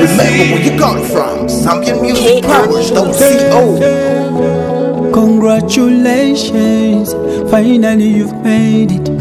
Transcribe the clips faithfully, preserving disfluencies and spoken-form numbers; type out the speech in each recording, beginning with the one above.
Remember where you got it from. Zambian Music Powers, don't C O. Congratulations, finally you've made it.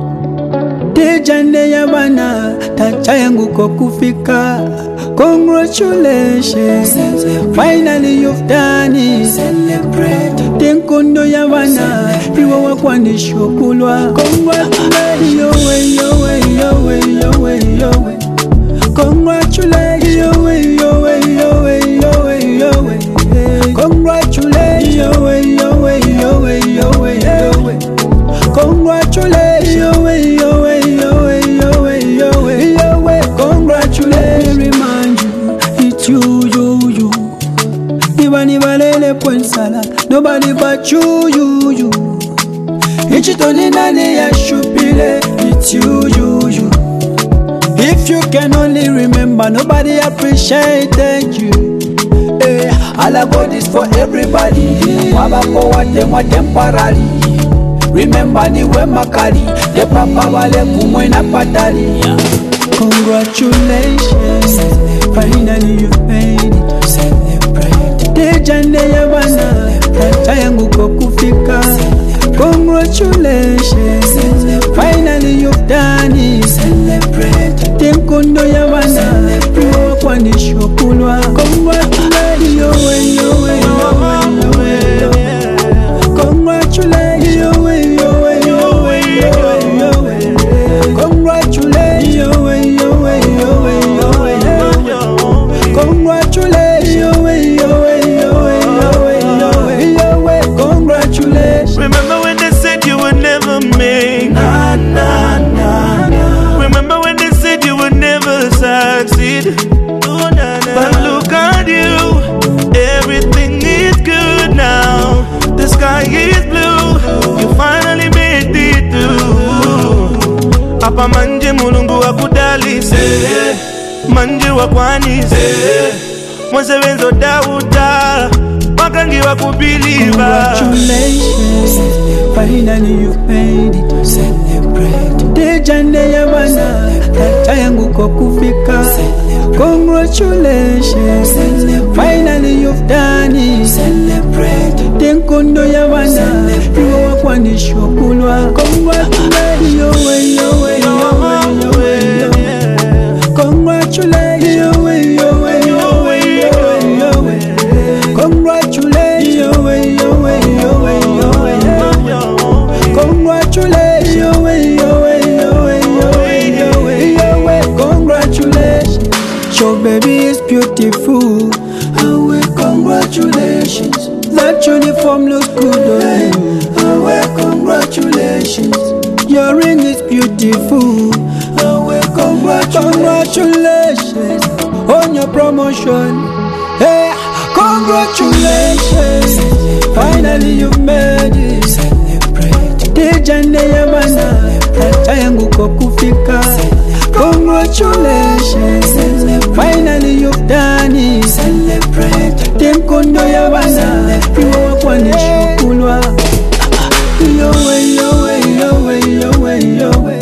Tejane ya bana, tacha yangu kokufika. Congratulations, finally you've done it. Celebrate. Tenkondo ya bana, iwa wakwani shokulwa. Congratulations, yo way, yo way, yo way, yo way, yo way. Congratulations, yo way, yo way, yo way, yo way, yo way. Congratulations, yo way, yo way, yo way, yo way, yo way. Congratulations, yo way, yo way, yo way, yo way, yo way, yo way. Congratulations, remind you, it's you, you, you. Nibani balele poinsala, nobody but you, you, you. Ichitoni nane ya shupile, it's you, you, you. If you can only remember, nobody appreciated you. Eh, all I got is for everybody. Waba for what them what temporary. Remember the way makali, the papa wale kumwena patali. Congratulations, finally you've made it. Celebrate. Tejane ya bana, tacha yangu kokufika. Congratulations, finally you've done it. Celebrate. Tenkondo ya bana, iwa kwani shokulwa. Congratulations, yo way, yo way, yo way, yo way, yo way. Congratulations, yo way, yo way, yo way, yo way, yo way. Congratulations, yo way, yo way, yo way, yo way, yo way. Congratulations, yo way, yo way, yo way, yo way, yo way, yo way. Congratulations. Remember when they said you would never make? Nah, nah, nah, nah. Remember when they said you would never succeed? Oh, nah, nah. But look at you, everything is good now. The sky is blue, you finally made it through. Apa manje mulungu wa kudali se, manje wa kwani se, mwenze wenzo dauta, wakangi wa kubiliva. Congratulations, finally you've made it. Celebrate. Tejane ya bana, tacha yangu kokufika. Congratulations, finally you've done it. Celebrate. Tenkondo ya bana, iwa wakwani shokulwa. Congratulations, yo way, yo way, yo way, yo way, yo way. Congratulations, yo way, yo way, yo way, yo way, yo way. Congratulations, yo way, yo way, yo way, yo way, yo way. Congratulations, yo way, yo way, yo way, yo way, yo way, yo way. Congratulations, your baby is beautiful. Oh, congratulations, that uniform looks good on you. Oh, congratulations, your ring is beautiful. Oh, congratulations on your promotion. Hey, congratulations, finally you've made it. Celebrate. Tejane ya bana, tacha yangu kokufika. Congratulations, finally you've done it. Celebrate. Tenkondo ya bana, iwa wakwani shokulwa. Yo way, yo way, yo way, yo way, yo way.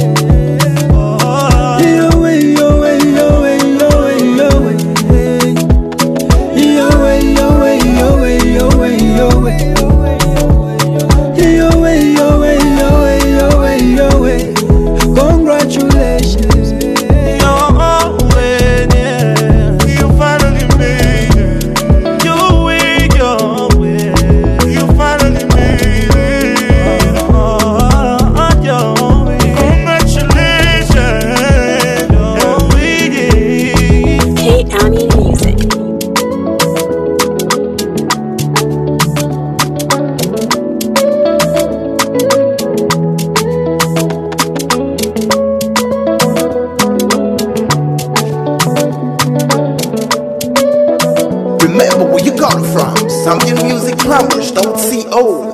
Yo way, yo way, yo way, yo way, yo way. Yo way, yo way, yo way, yo way, yo way. Yo way, yo way, yo way, yo way, yo way. Congratulations. Your way, yeah. You finally made it. Your way, your way. You finally made it. Oh, your way. Congratulations. Your way, yeah. K-Ami Music. Remember where you got it from. Zambian Music Powers, don't C O.